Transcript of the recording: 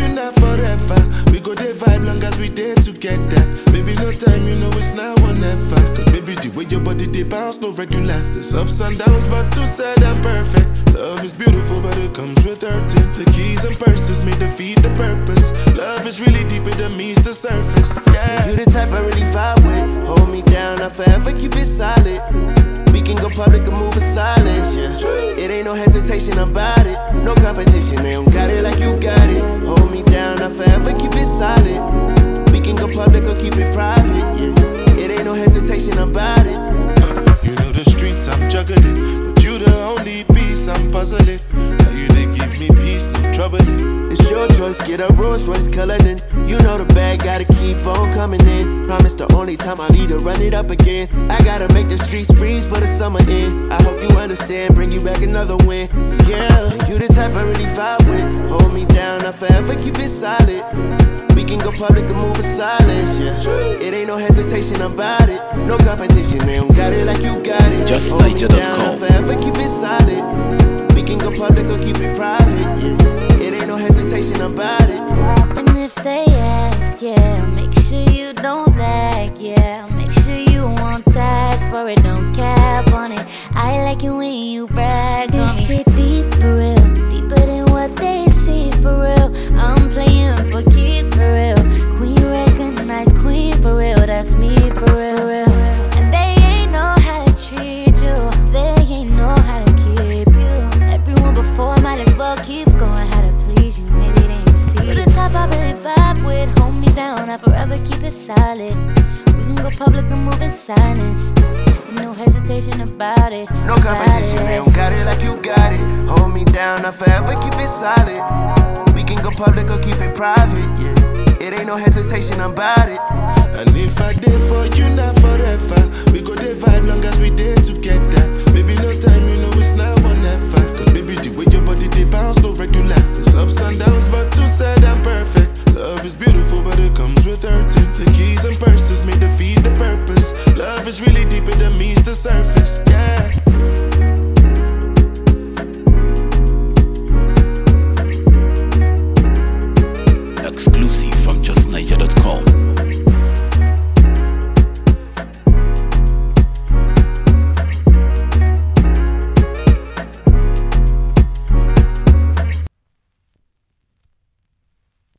you not forever. We go dey vibe long as we dey together. Baby, no time, you know it's now or never. Cause baby, the way your body dey bounce, no regular. There's ups and downs, but too sad and perfect. Love is beautiful, but it comes with hurting. The keys and purses may defeat the purpose. Love is really deeper than meets the surface. Yeah, You the type I really vibe with. Hold me down, I forever keep it solid. We can go public and move in silence, yeah. It ain't no hesitation about it. No competition, they don't got it like you got it. Hold me down, I forever keep it solid. We can go public or keep it private, yeah. It ain't no hesitation about it. you know the streets I'm juggling, but you the only piece I'm puzzling. Now you they give me peace, no troubling. It's your choice, get a Rolls Royce coloring. You know the bag, gotta keep on coming in. Promise the only time I need to run it up again. I gotta make the streets freeze for the summer in. I hope you understand, bring you back another win. Yeah, you the type I really vibe with. Hold me down, I forever keep it solid. We can go public and move in silence, yeah. It ain't no hesitation about it. No competition, they don't got it like you got it. JustNiger.com. I forever keep it solid. We can go public or keep it private, yeah. It ain't no hesitation about it. And if they ask, yeah, make sure you don't lag, yeah. Make sure you won't ask for it, don't cap on it. I like it when you brag on me. This shit deep for real, deeper than what they see for real. I'm playing for keeps for real. Queen recognized queen for real, that's me for real, real. And they ain't know how to treat you, they ain't know how to keep you. Everyone before might as well keep scoring how to please you. Maybe they ain't see you. The type I really vibe with, hold me down, I forever keep it solid. We can go public and move in silence. No hesitation about it. No competition, they don't got it like you got it. Hold me down, I forever keep it solid. We can go public or keep it private, yeah. It ain't no hesitation about it. And if I did for you, not forever. We go dey vibe long as we dey together. Baby, no time, you know it's now or never. Cause baby, the way your body dey bounce, no regular. There's ups and downs, but too sad